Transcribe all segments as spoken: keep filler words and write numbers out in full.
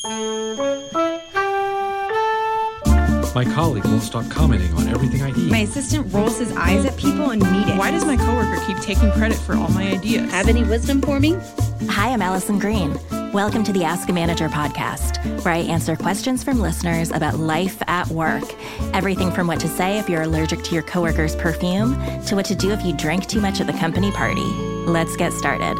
My colleague won't stop commenting on everything I eat. My assistant rolls his eyes at people in meetings. Why does my coworker keep taking credit for all my ideas? Have any wisdom for me? Hi, I'm Allison Green. Welcome to the Ask a Manager podcast, where I answer questions from listeners about life at work. Everything from what to say if you're allergic to your coworker's perfume to what to do if you drink too much at the company party. Let's get started.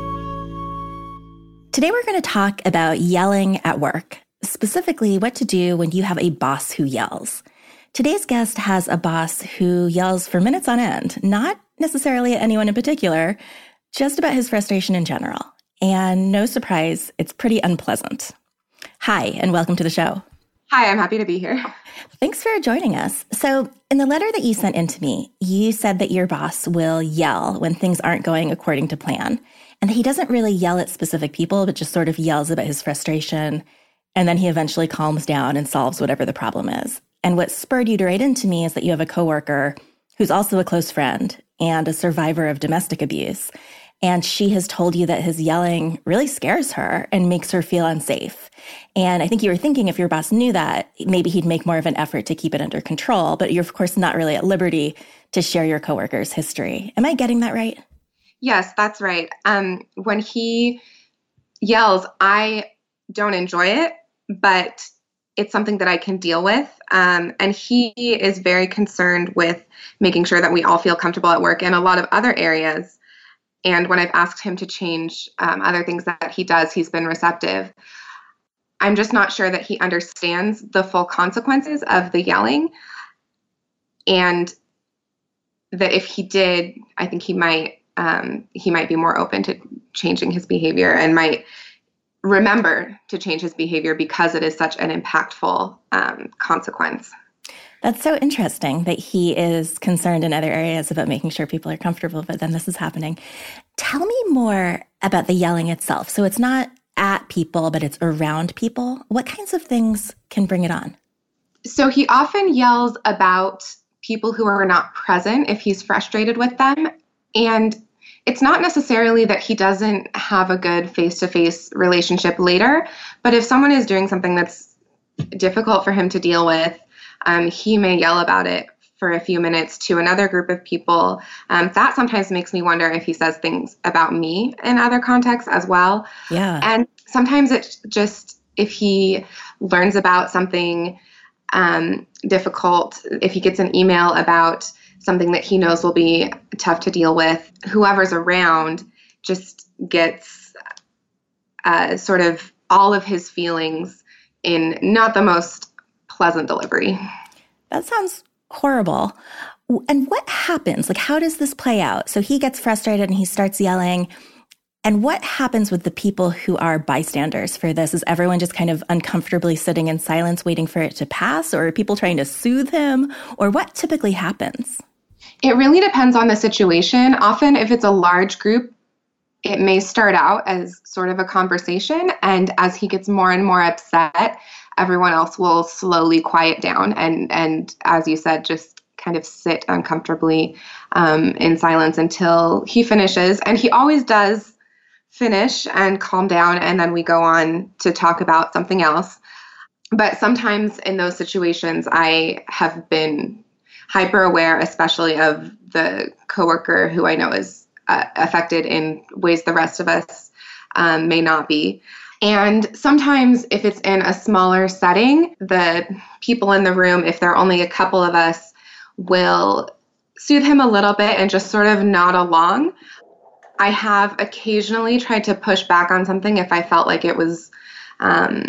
Today, we're going to talk about yelling at work. Specifically, what to do when you have a boss who yells. Today's guest has a boss who yells for minutes on end, not necessarily at anyone in particular, just about his frustration in general. And no surprise, it's pretty unpleasant. Hi, and welcome to the show. Hi, I'm happy to be here. Thanks for joining us. So in the letter that you sent in to me, you said that your boss will yell when things aren't going according to plan, and that he doesn't really yell at specific people, but just sort of yells about his frustration. And then he eventually calms down and solves whatever the problem is. And what spurred you to write into me is that you have a coworker who's also a close friend and a survivor of domestic abuse. And she has told you that his yelling really scares her and makes her feel unsafe. And I think you were thinking if your boss knew that, maybe he'd make more of an effort to keep it under control. But you're, of course, not really at liberty to share your coworker's history. Am I getting that right? Yes, that's right. Um, when he yells, I don't enjoy it, but it's something that I can deal with. Um, and he is very concerned with making sure that we all feel comfortable at work in a lot of other areas. And when I've asked him to change um, other things that he does, he's been receptive. I'm just not sure that he understands the full consequences of the yelling. And that if he did, I think he might um, he might be more open to changing his behavior and might remember to change his behavior because it is such an impactful um, consequence. That's so interesting that he is concerned in other areas about making sure people are comfortable, but then this is happening. Tell me more about the yelling itself. So it's not at people, but it's around people. What kinds of things can bring it on? So he often yells about people who are not present if he's frustrated with them. And it's not necessarily that he doesn't have a good face-to-face relationship later, but if someone is doing something that's difficult for him to deal with, um, he may yell about it for a few minutes to another group of people. Um, that sometimes makes me wonder if he says things about me in other contexts as well. Yeah. And sometimes it's just if he learns about something um, difficult, if he gets an email about something that he knows will be tough to deal with, whoever's around just gets uh, sort of all of his feelings in not the most pleasant delivery. That sounds horrible. And what happens? Like, how does this play out? So he gets frustrated and he starts yelling. And what happens with the people who are bystanders for this? Is everyone just kind of uncomfortably sitting in silence waiting for it to pass? Or are people trying to soothe him? Or what typically happens? It really depends on the situation. Often, if it's a large group, it may start out as sort of a conversation. And as he gets more and more upset, everyone else will slowly quiet down. And, and as you said, just kind of sit uncomfortably um, in silence until he finishes. And he always does finish and calm down. And then we go on to talk about something else. But sometimes in those situations, I have been hyper aware, especially of the coworker who I know is uh, affected in ways the rest of us um, may not be. And sometimes if it's in a smaller setting, the people in the room, if there are only a couple of us, will soothe him a little bit and just sort of nod along. I have occasionally tried to push back on something if I felt like it was um,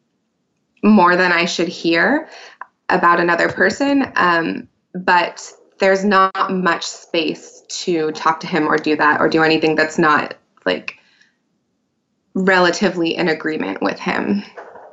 more than I should hear about another person. Um, but there's not much space to talk to him or do that or do anything that's not like relatively in agreement with him.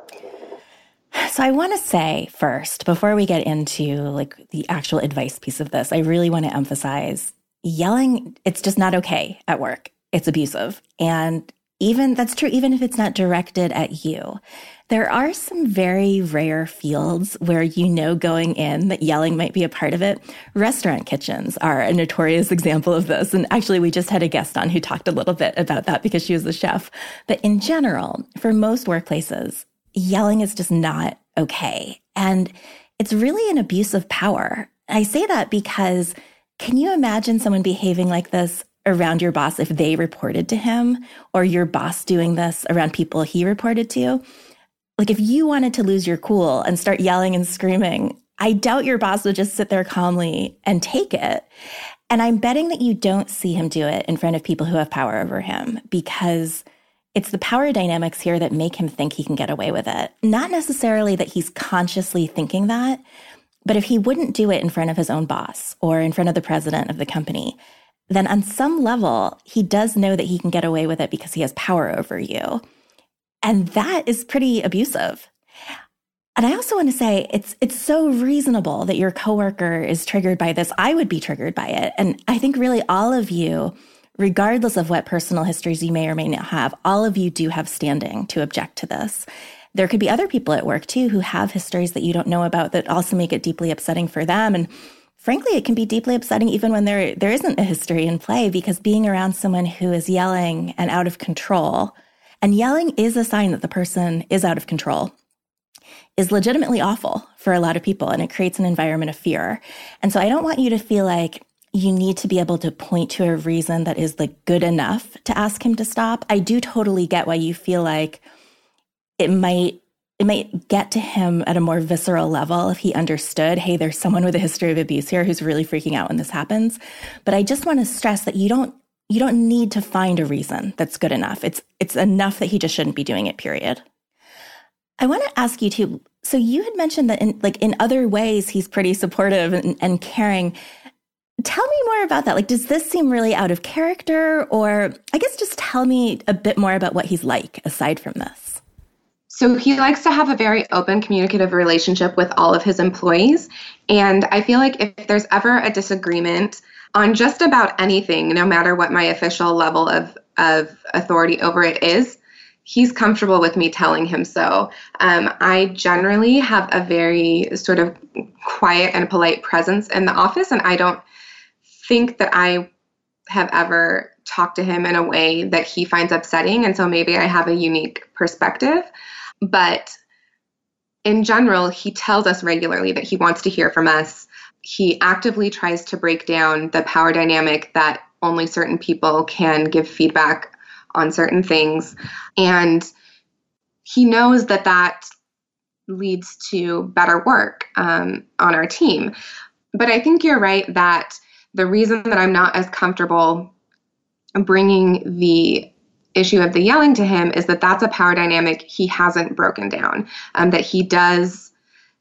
So I want to say first, before we get into like the actual advice piece of this, I really want to emphasize yelling, it's just not okay at work. It's abusive. And even that's true, even if it's not directed at you. There are some very rare fields where you know going in that yelling might be a part of it. Restaurant kitchens are a notorious example of this. And actually, we just had a guest on who talked a little bit about that because she was a chef. But in general, for most workplaces, yelling is just not okay. And it's really an abuse of power. I say that because can you imagine someone behaving like this around your boss if they reported to him, or your boss doing this around people he reported to? Like if you wanted to lose your cool and start yelling and screaming, I doubt your boss would just sit there calmly and take it. And I'm betting that you don't see him do it in front of people who have power over him, because it's the power dynamics here that make him think he can get away with it. Not necessarily that he's consciously thinking that, but if he wouldn't do it in front of his own boss or in front of the president of the company, then on some level, he does know that he can get away with it because he has power over you. And that is pretty abusive. And I also want to say it's it's so reasonable that your coworker is triggered by this. I would be triggered by it. And I think really all of you, regardless of what personal histories you may or may not have, all of you do have standing to object to this. There could be other people at work too who have histories that you don't know about that also make it deeply upsetting for them. And frankly, it can be deeply upsetting even when there there isn't a history in play, because being around someone who is yelling and out of control, and yelling is a sign that the person is out of control, is legitimately awful for a lot of people, and it creates an environment of fear. And so I don't want you to feel like you need to be able to point to a reason that is like good enough to ask him to stop. I do totally get why you feel like it might it might get to him at a more visceral level if he understood, hey, there's someone with a history of abuse here who's really freaking out when this happens. But I just want to stress that you don't you don't need to find a reason that's good enough. It's it's enough that he just shouldn't be doing it, period. I want to ask you too, so you had mentioned that in like in other ways he's pretty supportive and, and caring. Tell me more about that. Like, does this seem really out of character? Or I guess just tell me a bit more about what he's like aside from this. So he likes to have a very open, communicative relationship with all of his employees. And I feel like if there's ever a disagreement on just about anything, no matter what my official level of, of authority over it is, he's comfortable with me telling him so. Um, I generally have a very sort of quiet and polite presence in the office, and I don't think that I have ever talked to him in a way that he finds upsetting. And so maybe I have a unique perspective. But in general, he tells us regularly that he wants to hear from us. He actively tries to break down the power dynamic that only certain people can give feedback on certain things. And he knows that that leads to better work um, on our team. But I think you're right that the reason that I'm not as comfortable bringing the issue of the yelling to him is that that's a power dynamic he hasn't broken down, um, that he does,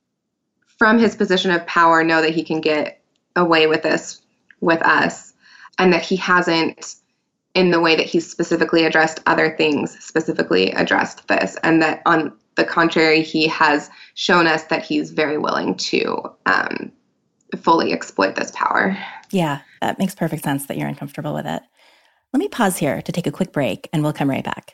from his position of power, know that he can get away with this with us, and that he hasn't, in the way that he's specifically addressed other things, specifically addressed this, and that on the contrary, he has shown us that he's very willing to um, fully exploit this power. Yeah, that makes perfect sense that you're uncomfortable with it. Let me pause here to take a quick break, and we'll come right back.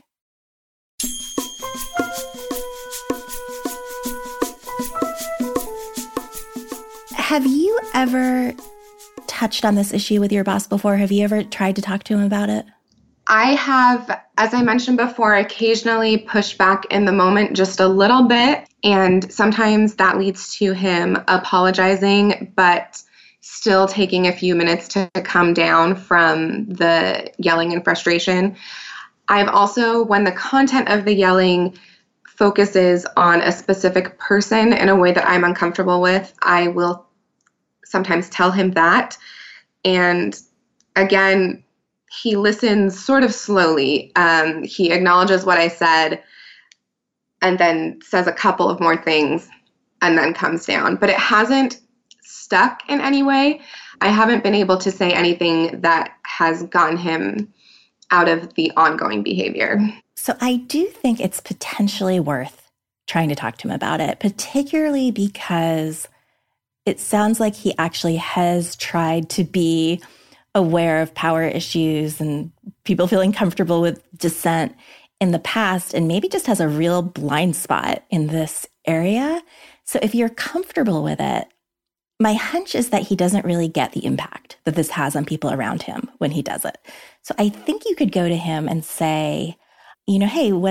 Have you ever touched on this issue with your boss before? Have you ever tried to talk to him about it? I have, as I mentioned before, occasionally pushed back in the moment just a little bit. And sometimes that leads to him apologizing, but still taking a few minutes to come down from the yelling and frustration. I've also, when the content of the yelling focuses on a specific person in a way that I'm uncomfortable with, I will sometimes tell him that. And again, he listens sort of slowly. Um, he acknowledges what I said and then says a couple of more things and then comes down. But it hasn't stuck in any way. I haven't been able to say anything that has gotten him out of the ongoing behavior. So I do think it's potentially worth trying to talk to him about it, particularly because it sounds like he actually has tried to be aware of power issues and people feeling comfortable with dissent in the past, and maybe just has a real blind spot in this area. So if you're comfortable with it, my hunch is that he doesn't really get the impact that this has on people around him when he does it. So I think you could go to him and say, you know, hey, when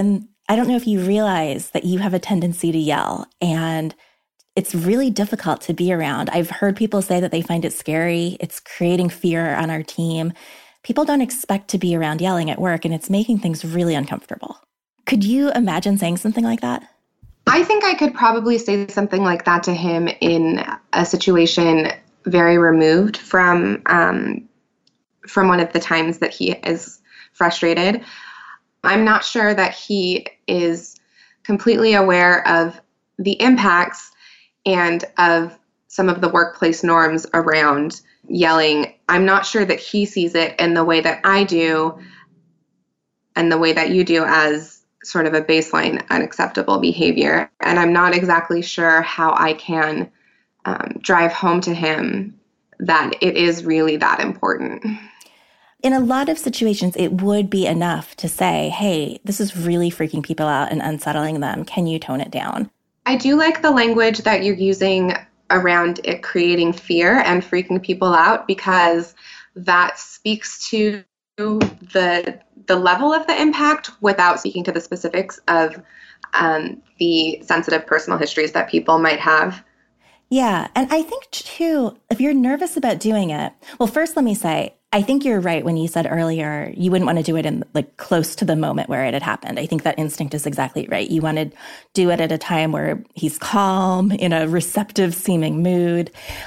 I don't know if you realize that you have a tendency to yell, and it's really difficult to be around. I've heard people say that they find it scary. It's creating fear on our team. People don't expect to be around yelling at work, and it's making things really uncomfortable. Could you imagine saying something like that? I think I could probably say something like that to him in a situation very removed from um, from one of the times that he is frustrated. I'm not sure that he is completely aware of the impacts and of some of the workplace norms around yelling. I'm not sure that he sees it in the way that I do and the way that you do as sort of a baseline unacceptable behavior. And I'm not exactly sure how I can um, drive home to him that it is really that important. In a lot of situations, it would be enough to say, hey, this is really freaking people out and unsettling them. Can you tone it down? I do like the language that you're using around it creating fear and freaking people out, because that speaks to the the level of the impact without speaking to the specifics of um, the sensitive personal histories that people might have. Yeah. And I think, too, if you're nervous about doing it, well, first, let me say, I think you're right when you said earlier you wouldn't want to do it in like close to the moment where it had happened. I think that instinct is exactly right. You want to do it at a time where he's calm, in a receptive seeming mood.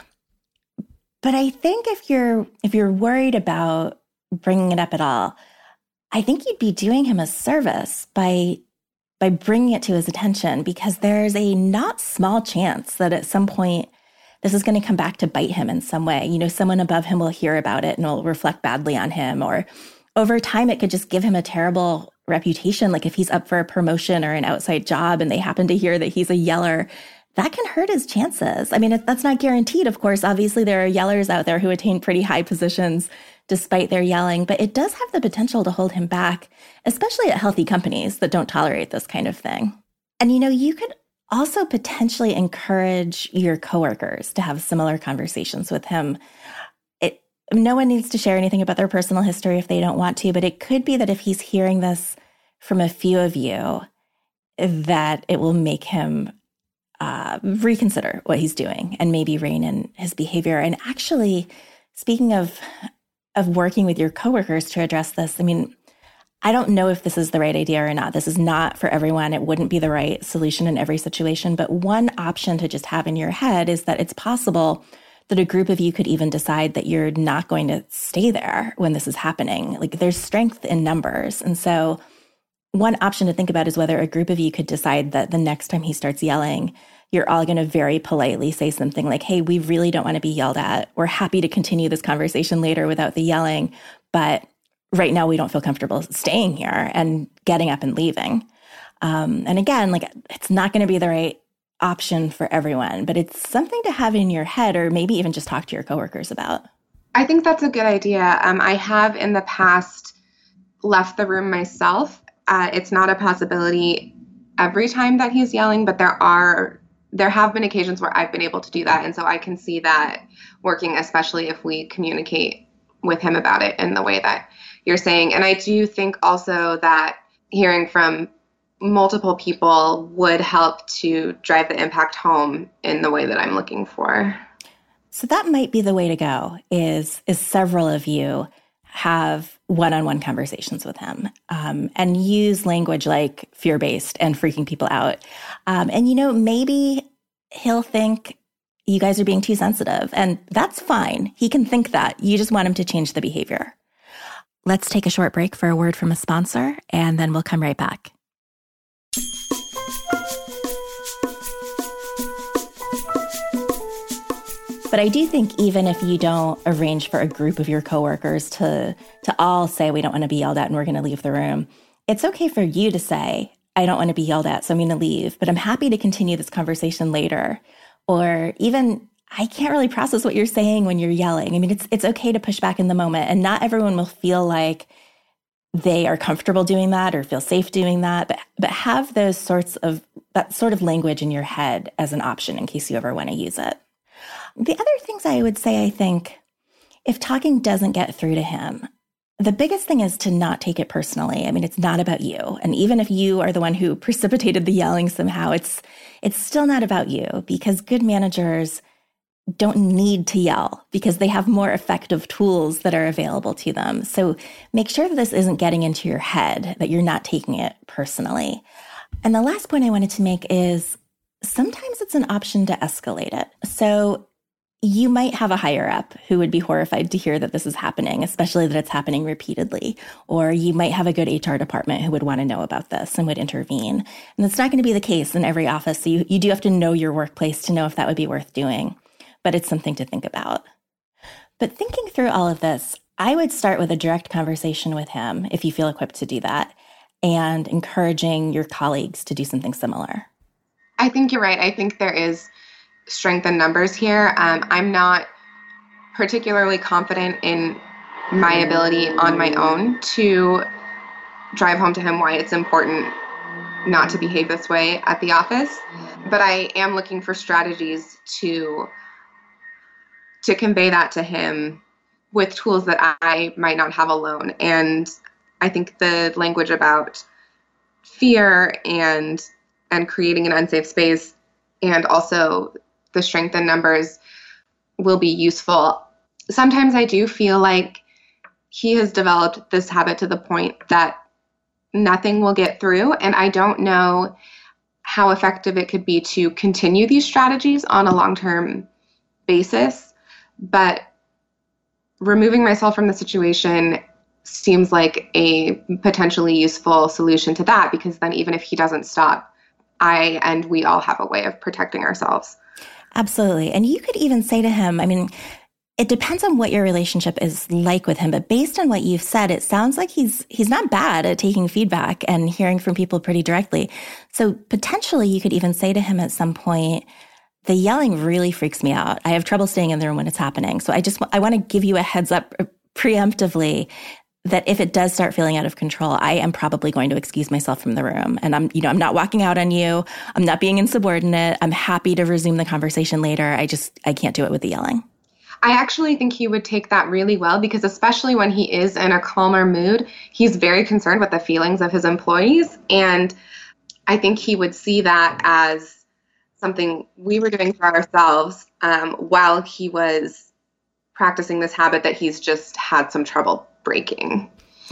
But I think if you're if you're worried about bringing it up at all, I think you'd be doing him a service by by bringing it to his attention, because there's a not small chance that at some point this is going to come back to bite him in some way. You know, someone above him will hear about it and will reflect badly on him, or over time it could just give him a terrible reputation. Like if he's up for a promotion or an outside job and they happen to hear that he's a yeller, that can hurt his chances. I mean, that's not guaranteed, of course. Obviously, there are yellers out there who attain pretty high positions despite their yelling, but it does have the potential to hold him back, especially at healthy companies that don't tolerate this kind of thing. And, you know, you could also potentially encourage your coworkers to have similar conversations with him. It, no one needs to share anything about their personal history if they don't want to, but it could be that if he's hearing this from a few of you, that it will make him uh, reconsider what he's doing and maybe rein in his behavior. And actually, speaking of of working with your coworkers to address this, I mean, I don't know if this is the right idea or not. This is not for everyone. It wouldn't be the right solution in every situation. But one option to just have in your head is that it's possible that a group of you could even decide that you're not going to stay there when this is happening. Like there's strength in numbers. And so one option to think about is whether a group of you could decide that the next time he starts yelling, you're all going to very politely say something like, hey, we really don't want to be yelled at. We're happy to continue this conversation later without the yelling, but right now we don't feel comfortable staying here, and getting up and leaving. Um, and again, like it's not going to be the right option for everyone, but it's something to have in your head, or maybe even just talk to your coworkers about. I think that's a good idea. Um, I have in the past left the room myself. Uh, it's not a possibility every time that he's yelling, but there are there have been occasions where I've been able to do that. And so I can see that working, especially if we communicate with him about it in the way that you're saying. And I do think also that hearing from multiple people would help to drive the impact home in the way that I'm looking for. So that might be the way to go, is, is several of you have one-on-one conversations with him um, and use language like fear-based and freaking people out. Um, and, you know, maybe he'll think you guys are being too sensitive, and that's fine. He can think that. You just want him to change the behavior. Let's take a short break for a word from a sponsor, and then we'll come right back. But I do think even if you don't arrange for a group of your coworkers to to all say, we don't want to be yelled at and we're going to leave the room, it's okay for you to say, I don't want to be yelled at, so I'm going to leave, but I'm happy to continue this conversation later. Or even, I can't really process what you're saying when you're yelling. I mean, it's it's okay to push back in the moment, and not everyone will feel like they are comfortable doing that or feel safe doing that, but but have those sorts of, that sort of language in your head as an option in case you ever want to use it. The other things I would say, I think, if talking doesn't get through to him, The biggest thing is to not take it personally. I mean, it's not about you. And even if you are the one who precipitated the yelling somehow, it's it's still not about you, because good managers don't need to yell because they have more effective tools that are available to them. So make sure that this isn't getting into your head, that you're not taking it personally. And the last point I wanted to make is sometimes it's an option to escalate it. So you might have a higher up who would be horrified to hear that this is happening, especially that it's happening repeatedly. Or you might have a good H R department who would want to know about this and would intervene. And it's not going to be the case in every office. So you, you do have to know your workplace to know if that would be worth doing. But it's something to think about. But thinking through all of this, I would start with a direct conversation with him, if you feel equipped to do that, and encouraging your colleagues to do something similar. I think you're right. I think there is strength in numbers here. Um, I'm not particularly confident in my ability on my own to drive home to him why it's important not to behave this way at the office. But I am looking for strategies to to convey that to him with tools that I might not have alone. And I think the language about fear and and creating an unsafe space, and also the strength in numbers, will be useful. Sometimes I do feel like he has developed this habit to the point that nothing will get through, and I don't know how effective it could be to continue these strategies on a long-term basis. But removing myself from the situation seems like a potentially useful solution to that, because then even if he doesn't stop, I and we all have a way of protecting ourselves. Absolutely. And you could even say to him, I mean, it depends on what your relationship is like with him, but based on what you've said, it sounds like he's he's not bad at taking feedback and hearing from people pretty directly. So potentially you could even say to him at some point, the yelling really freaks me out. I have trouble staying in the room when it's happening. So I just, I want to give you a heads up preemptively that if it does start feeling out of control, I am probably going to excuse myself from the room. And I'm, you know, I'm not walking out on you. I'm not being insubordinate. I'm happy to resume the conversation later. I just, I can't do it with the yelling. I actually think he would take that really well, because especially when he is in a calmer mood, he's very concerned with the feelings of his employees. And I think he would see that as something we were doing for ourselves um, while he was practicing this habit that he's just had some trouble breaking.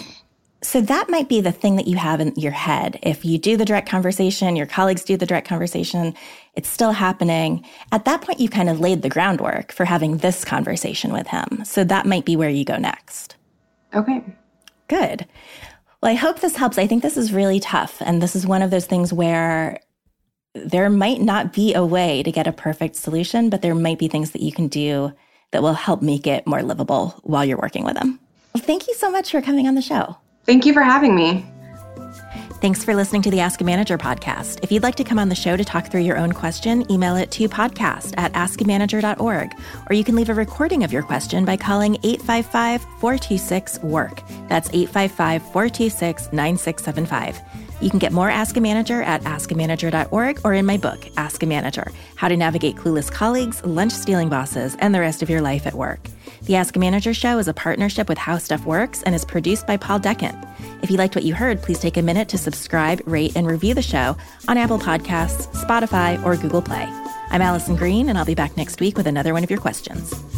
So that might be the thing that you have in your head. If you do the direct conversation, your colleagues do the direct conversation, it's still happening. At that point, you kind of laid the groundwork for having this conversation with him. So that might be where you go next. Okay. Good. Well, I hope this helps. I think this is really tough. And this is one of those things where there might not be a way to get a perfect solution, but there might be things that you can do that will help make it more livable while you're working with them. Well, thank you so much for coming on the show. Thank you for having me. Thanks for listening to the Ask a Manager podcast. If you'd like to come on the show to talk through your own question, email it to podcast at ask a manager dot org, or you can leave a recording of your question by calling eight five five, four two six, work. That's eight five five, four two six, nine six seven five. You can get more Ask a Manager at ask a manager dot org or in my book, Ask a Manager, How to Navigate Clueless Colleagues, Lunch-Stealing Bosses, and the Rest of Your Life at Work. The Ask a Manager show is a partnership with How Stuff Works and is produced by Paul Deckant. If you liked what you heard, please take a minute to subscribe, rate, and review the show on Apple Podcasts, Spotify, or Google Play. I'm Allison Green, and I'll be back next week with another one of your questions.